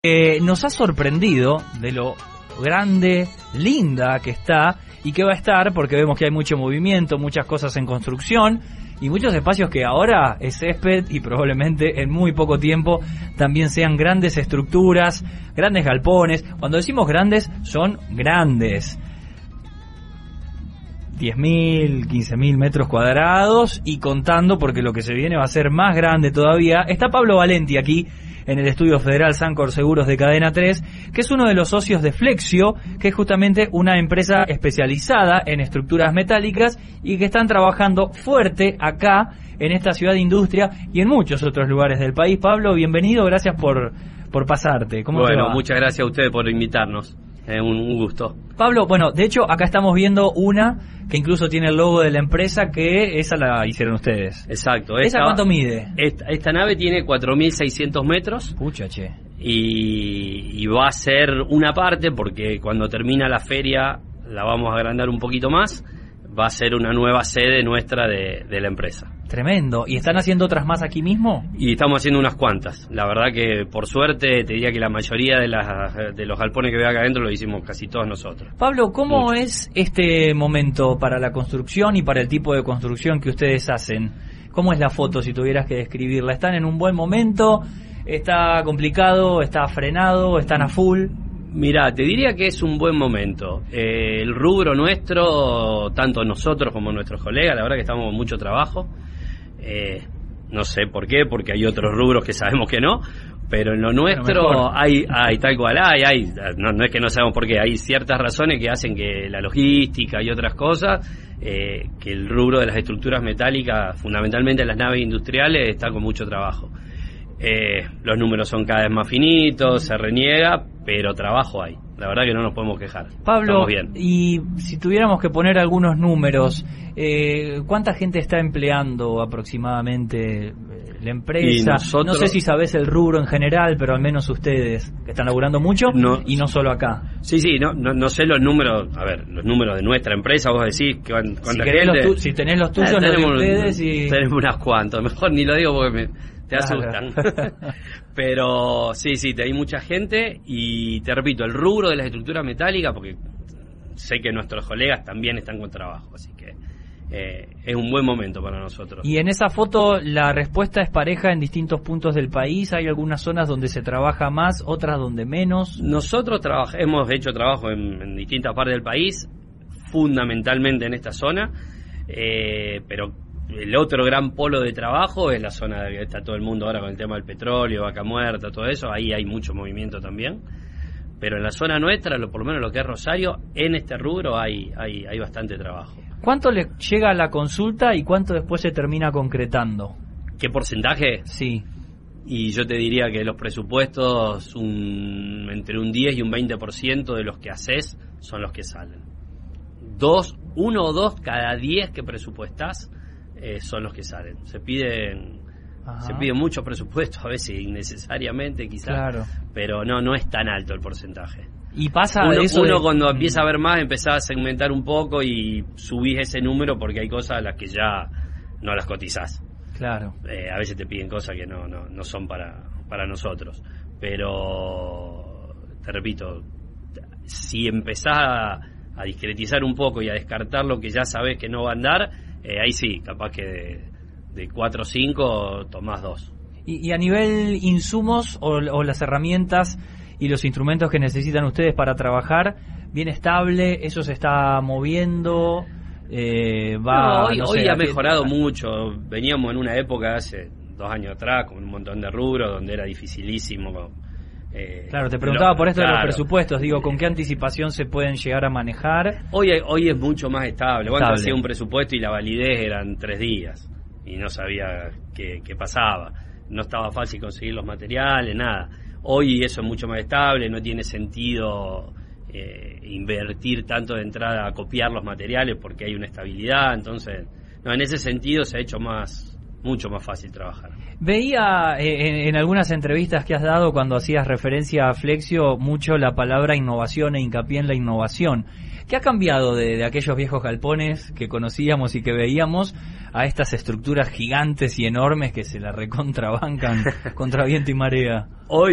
Nos ha sorprendido de lo grande, linda que está y que va a estar, porque vemos que hay mucho movimiento, muchas cosas en construcción y muchos espacios que ahora es césped y probablemente en muy poco tiempo también sean grandes estructuras, grandes galpones. Cuando decimos grandes, son grandes. 10.000, 15.000 metros cuadrados y contando, porque lo que se viene va a ser más grande todavía. Está Pablo Valenti aquí en el estudio federal Sancor Seguros de Cadena 3, que es uno de los socios de Flexio, que es justamente una empresa especializada en estructuras metálicas y que están trabajando fuerte acá en esta ciudad de industria y en muchos otros lugares del país. Pablo, bienvenido, gracias por pasarte. ¿Cómo te va? Bueno, muchas gracias a ustedes por invitarnos. Un gusto. Pablo, bueno, de hecho acá estamos viendo una que incluso tiene el logo de la empresa, que esa la hicieron ustedes. Exacto. ¿Esa cuánto mide? Esta nave tiene 4.600 metros. Pucha, che. Y va a ser una parte, porque cuando termina la feria la vamos a agrandar un poquito más. Va a ser una nueva sede nuestra de la empresa. Tremendo. ¿Y están haciendo otras más aquí mismo? Y estamos haciendo unas cuantas. La verdad que, por suerte, te diría que la mayoría de los galpones que veo acá adentro lo hicimos casi todos nosotros. Pablo, ¿cómo es este momento para la construcción y para el tipo de construcción que ustedes hacen? ¿Cómo es la foto, si tuvieras que describirla? ¿Están en un buen momento? ¿Está complicado? ¿Está frenado? ¿Están a full? Mirá, te diría que es un buen momento. El rubro nuestro, tanto nosotros como nuestros colegas, la verdad que estamos con mucho trabajo. No sé por qué, porque hay otros rubros que sabemos que no, pero en lo nuestro hay tal cual no es que no sabemos por qué, hay ciertas razones que hacen que la logística y otras cosas, que el rubro de las estructuras metálicas, fundamentalmente las naves industriales, está con mucho trabajo. Los números son cada vez más finitos, se reniega, pero trabajo hay. La verdad que no nos podemos quejar. Pablo, y si tuviéramos que poner algunos números, ¿cuánta gente está empleando aproximadamente la empresa? No sé si sabés el rubro en general, pero al menos ustedes, que están laburando mucho, y no solo acá. Sí, no sé los números. A ver, los números de nuestra empresa, vos decís cuánta gente. Si tenés los tuyos, los de ustedes y... Tenemos unas cuantas, mejor ni lo digo porque te asustan. Pero sí, hay mucha gente y te repito, el rubro de las estructuras metálicas, porque sé que nuestros colegas también están con trabajo, así que es un buen momento para nosotros. Y en esa foto la respuesta es pareja en distintos puntos del país. ¿Hay algunas zonas donde se trabaja más, otras donde menos? Nosotros hemos hecho trabajo en distintas partes del país, fundamentalmente en esta zona, pero el otro gran polo de trabajo es la zona de que está todo el mundo ahora con el tema del petróleo, Vaca Muerta, todo eso. Ahí hay mucho movimiento también. Pero en la zona nuestra, por lo menos lo que es Rosario, en este rubro hay bastante trabajo. ¿Cuánto le llega a la consulta y cuánto después se termina concretando? ¿Qué porcentaje? Sí. Y yo te diría que los presupuestos, entre un 10 y un 20% de los que haces son los que salen. 1 o 2 cada 10 que presupuestás son los que salen. Se pide mucho presupuesto, a veces innecesariamente quizás, claro, pero no es tan alto el porcentaje. Y pasa uno cuando empieza a ver más, empezás a segmentar un poco y subís ese número, porque hay cosas a las que ya no las cotizás. Claro. A veces te piden cosas que no son para nosotros, pero te repito, si empezás a discretizar un poco y a descartar lo que ya sabés que no va a andar, ahí sí, capaz que de 4 o 5 tomás 2. Y a nivel insumos o las herramientas y los instrumentos que necesitan ustedes para trabajar, ¿bien estable? ¿Eso se está moviendo? Hoy ha mejorado mucho. Veníamos en una época hace 2 años atrás con un montón de rubros donde era dificilísimo. Claro, te preguntaba por esto de los presupuestos, digo, ¿con qué anticipación se pueden llegar a manejar? Hoy es mucho más estable. Cuando hacía un presupuesto y la validez eran 3 días y no sabía qué pasaba, no estaba fácil conseguir los materiales, nada. Hoy eso es mucho más estable, no tiene sentido invertir tanto de entrada a copiar los materiales porque hay una estabilidad. Entonces, en ese sentido se ha hecho mucho más fácil trabajar. Veía en algunas entrevistas que has dado, cuando hacías referencia a Flexio, mucho la palabra innovación e hincapié en la innovación. ¿Qué ha cambiado de aquellos viejos galpones que conocíamos y que veíamos a estas estructuras gigantes y enormes que se la recontrabancan contra viento y marea?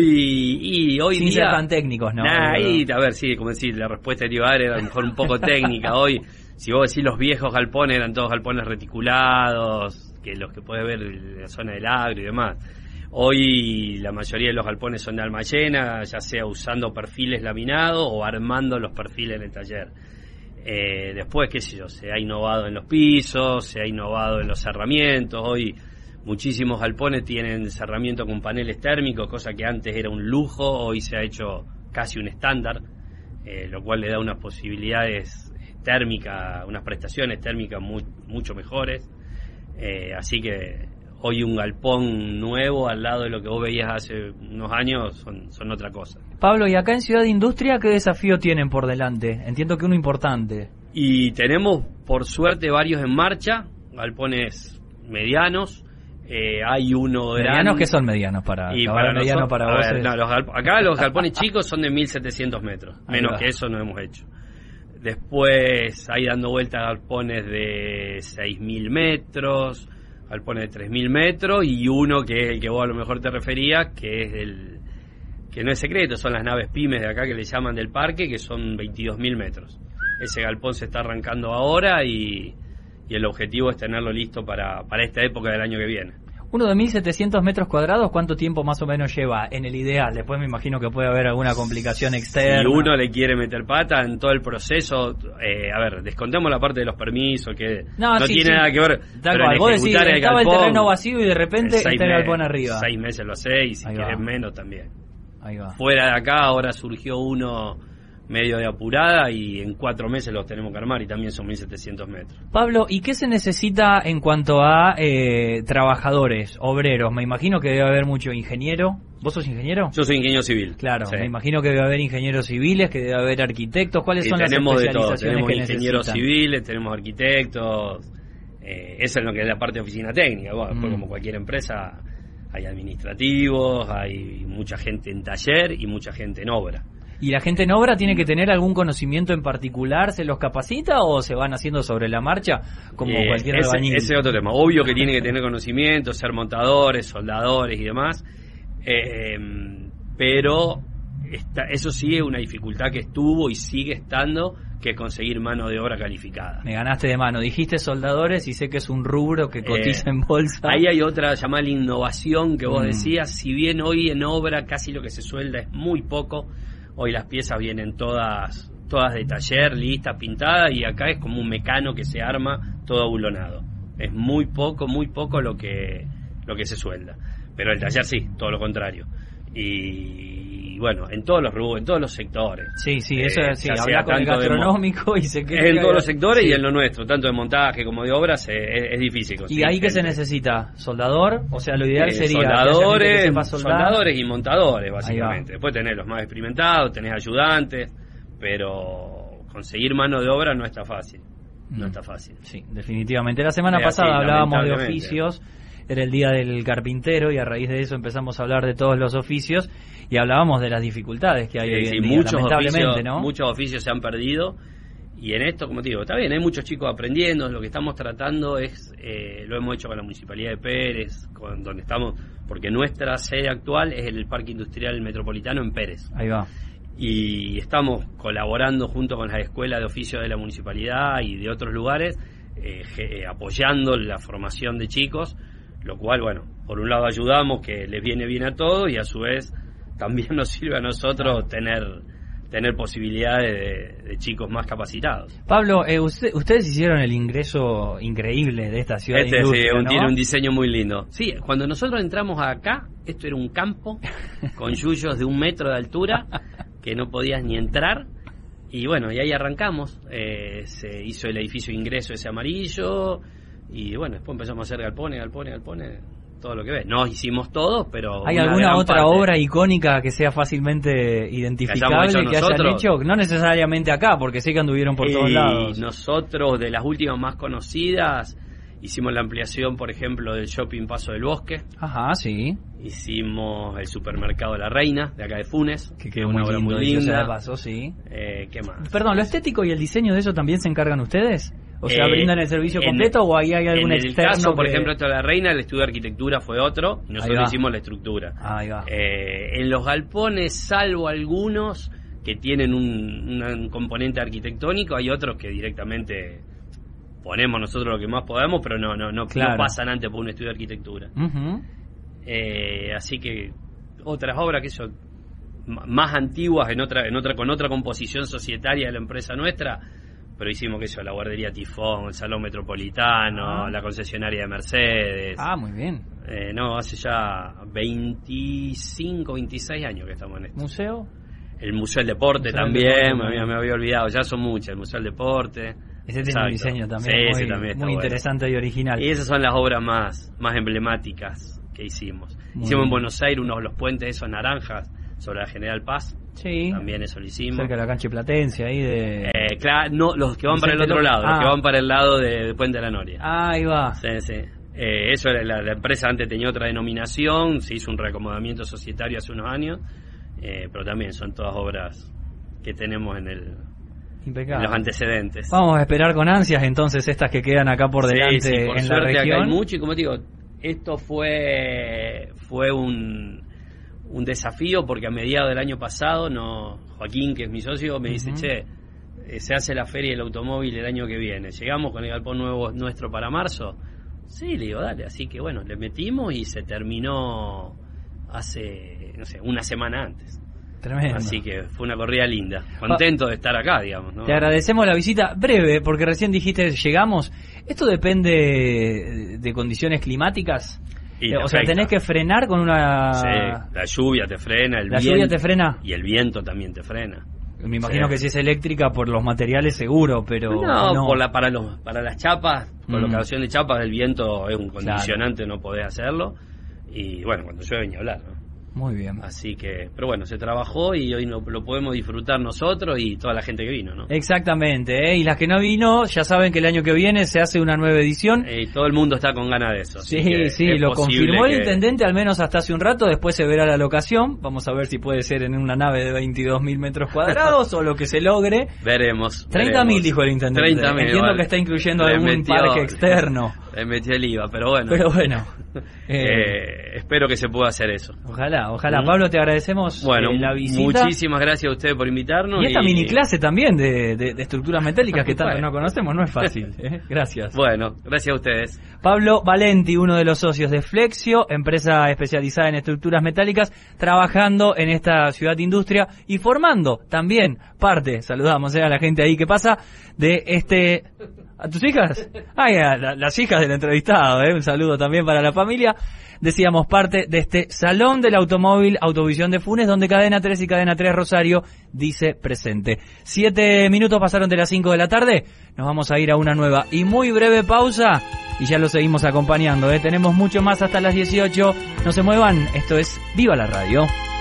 Hoy Sin día... ser tan técnicos, ¿no? A ver, sí, como decir, la respuesta de Ibar era a lo mejor un poco técnica. Hoy, si vos decís los viejos galpones, eran todos galpones reticulados, que los que podés ver en la zona del agro y demás. Hoy la mayoría de los galpones son de alma llena, ya sea usando perfiles laminados o armando los perfiles en el taller. Después, qué sé yo, se ha innovado en los pisos, se ha innovado en los cerramientos. Hoy muchísimos galpones tienen cerramiento con paneles térmicos, cosa que antes era un lujo, hoy se ha hecho casi un estándar, lo cual le da unas posibilidades térmicas, unas prestaciones térmicas mucho mejores. Así que hoy un galpón nuevo al lado de lo que vos veías hace unos años son otra cosa. Pablo, y acá en Ciudad Industria, ¿qué desafío tienen por delante? Entiendo que uno importante. Y tenemos, por suerte, varios en marcha, galpones medianos. Hay uno grande. ¿Medianos qué son medianos para y para mediano para vos? Acá los galpones chicos son de 1.700 metros. Menos que eso no hemos hecho. Después hay dando vueltas galpones de 6.000 metros, galpones de 3.000 metros y uno que es el que vos a lo mejor te referías, que es que no es secreto, son las naves pymes de acá que le llaman del parque, que son 22.000 metros. Ese galpón se está arrancando ahora y el objetivo es tenerlo listo para esta época del año que viene. Uno de 1.700 metros cuadrados, ¿cuánto tiempo más o menos lleva en el ideal? Después me imagino que puede haber alguna complicación externa. Si uno le quiere meter pata en todo el proceso, descontemos la parte de los permisos, que no tiene nada que ver. Tal cual, vos decís, estaba el terreno vacío y de repente está el galpón arriba. 6 meses lo sé, y si querés menos también. Ahí va. Fuera de acá ahora surgió uno medio de apurada y en 4 meses los tenemos que armar y también son 1.700 metros. Pablo, ¿y qué se necesita en cuanto a trabajadores, obreros? Me imagino que debe haber mucho ingeniero. ¿Vos sos ingeniero? Yo soy ingeniero civil. Claro, sí. Me imagino que debe haber ingenieros civiles, que debe haber arquitectos. ¿Cuáles son las especializaciones tenemos que ingenieros necesitan? civiles, tenemos arquitectos. Eso es lo que es la parte de oficina técnica. Bueno, después, como cualquier empresa, hay administrativos, hay mucha gente en taller y mucha gente en obra. ¿Y la gente en obra tiene que tener algún conocimiento en particular? ¿Se los capacita o se van haciendo sobre la marcha como cualquier albañil? Ese es otro tema. Obvio que tiene que tener conocimiento, ser montadores, soldadores y demás. Pero eso sí es una dificultad que estuvo y sigue estando, que es conseguir mano de obra calificada. Me ganaste de mano. Dijiste soldadores y sé que es un rubro que cotiza en bolsa. Ahí hay otra llamada la innovación que vos decías. Si bien hoy en obra casi lo que se suelda es muy poco, hoy las piezas vienen todas de taller, listas, pintadas, y acá es como un mecano que se arma todo abulonado. Es muy poco lo que se suelda. Pero el taller sí, todo lo contrario. Y bueno, en todos los rubros, en todos los sectores. Sí, eso sí, habla con el gastronómico y se queda. En todos los sectores y en lo nuestro, tanto de montaje como de obras, es difícil. ¿Y ahí qué se necesita? ¿Soldador? O sea, lo ideal sería soldadores y montadores, básicamente. Después tenés los más experimentados, tenés ayudantes, pero conseguir mano de obra no está fácil. No está fácil. Sí, definitivamente. La semana pasada hablábamos de oficios. Era el día del carpintero y a raíz de eso empezamos a hablar de todos los oficios y hablábamos de las dificultades que hay hoy en día, lamentablemente, ¿no? Muchos oficios se han perdido y en esto, como te digo, está bien, hay muchos chicos aprendiendo. Lo que estamos tratando es, lo hemos hecho con la Municipalidad de Pérez, donde estamos, porque nuestra sede actual es el Parque Industrial Metropolitano en Pérez. Ahí va. Y estamos colaborando junto con las escuelas de oficio de la Municipalidad y de otros lugares, apoyando la formación de chicos. Lo cual, bueno, por un lado ayudamos, que les viene bien a todos, y a su vez también nos sirve a nosotros tener posibilidades de chicos más capacitados. Pablo, ustedes hicieron el ingreso increíble de esta ciudad de industria, ¿no? Tiene un diseño muy lindo. Sí, cuando nosotros entramos acá, esto era un campo con yuyos de 1 metro de altura, que no podías ni entrar. Y bueno, y ahí arrancamos. Se hizo el edificio de ingreso ese amarillo. Y bueno, después empezamos a hacer galpones, todo lo que ves. No hicimos todos, pero... ¿Hay alguna otra obra icónica que sea fácilmente identificable que hayan hecho? No necesariamente acá, porque sé que anduvieron por todos lados. Nosotros, de las últimas más conocidas, hicimos la ampliación, por ejemplo, del Shopping Paso del Bosque. Ajá, sí. Hicimos el Supermercado La Reina, de acá de Funes, que quedó una obra muy linda. ¿Qué más? Perdón, ¿lo estético y el diseño de eso también se encargan ustedes? O sea, ¿brindan el servicio completo o ahí hay algún externo? En el caso, por ejemplo, esto de la Reina, el estudio de arquitectura fue otro, y nosotros hicimos la estructura. Ahí va. En los galpones, salvo algunos que tienen un componente arquitectónico, hay otros que directamente ponemos nosotros lo que más podemos, pero no pasan antes por un estudio de arquitectura. Uh-huh. Así que otras obras que son más antiguas con otra composición societaria de la empresa nuestra, pero hicimos la guardería Tifón, el Salón Metropolitano, la concesionaria de Mercedes. Muy bien. Hace ya 25, 26 años que estamos en esto. ¿Museo? El Museo del Deporte también, me había olvidado, ya son muchas, el Museo del Deporte. Ese tiene un diseño también muy interesante y original. Y esas son las obras más emblemáticas que hicimos. Hicimos en Buenos Aires los puentes esos naranjas sobre la General Paz. Sí. También eso lo hicimos. Cerca de la cancha Platense, ahí de... claro, no, los que van para el otro lado, los que van para el lado de Puente de la Noria. Ahí va. Sí. Eso era la empresa antes tenía otra denominación, se hizo un reacomodamiento societario hace unos años, pero también son todas obras que tenemos en los antecedentes. Vamos a esperar con ansias entonces estas que quedan acá por delante por en suerte, la región. Acá hay mucho, y como te digo, esto fue un desafío, porque a mediados del año pasado Joaquín, que es mi socio, me dice, se hace la feria del automóvil el año que viene, llegamos con el galpón nuevo nuestro para marzo. Sí, le digo, dale, así que bueno, le metimos y se terminó hace, una semana antes. Tremendo. Así que fue una corrida linda. Contento de estar acá, digamos, ¿no? Te agradecemos la visita breve, porque recién dijiste llegamos. ¿Esto depende de condiciones climáticas? O sea, tenés que frenar con una... Sí, la lluvia te frena, ¿La lluvia te frena? Y el viento también te frena. Me imagino que si es eléctrica por los materiales seguro, pero... No. Para las chapas, colocación de chapas, el viento es un condicionante, no podés hacerlo. Y bueno, cuando llueve ni hablar, ¿no? Muy bien. Así que, pero bueno, se trabajó y hoy lo podemos disfrutar nosotros y toda la gente que vino, ¿no? Exactamente, y las que no vino ya saben que el año que viene se hace una nueva edición. Y todo el mundo está con ganas de eso. Sí, lo confirmó el intendente al menos hasta hace un rato, después se verá la locación. Vamos a ver si puede ser en una nave de 22.000 metros cuadrados o lo que se logre. Veremos. 30.000 dijo el intendente. 30.000. Entiendo que está incluyendo algún parque externo. Le metió el IVA, pero bueno. Espero que se pueda hacer eso. Ojalá. Pablo, te agradecemos la visita. Muchísimas gracias a ustedes por invitarnos. Y esta mini clase también de estructuras metálicas que tanto no conocemos, no es fácil. Gracias. Bueno, gracias a ustedes. Pablo Valenti, uno de los socios de Flexio, empresa especializada en estructuras metálicas, trabajando en esta ciudad de industria y formando también parte, saludamos a la gente ahí que pasa, de ¿A tus hijas? Las hijas del entrevistado, un saludo también para la familia. Decíamos, parte de este Salón del Automóvil Autovisión de Funes, donde Cadena 3 y Cadena 3 Rosario dice presente. 7 minutos pasaron de las 5 de la tarde, nos vamos a ir a una nueva y muy breve pausa y ya lo seguimos acompañando. Tenemos mucho más hasta las 18, no se muevan, esto es Viva la Radio.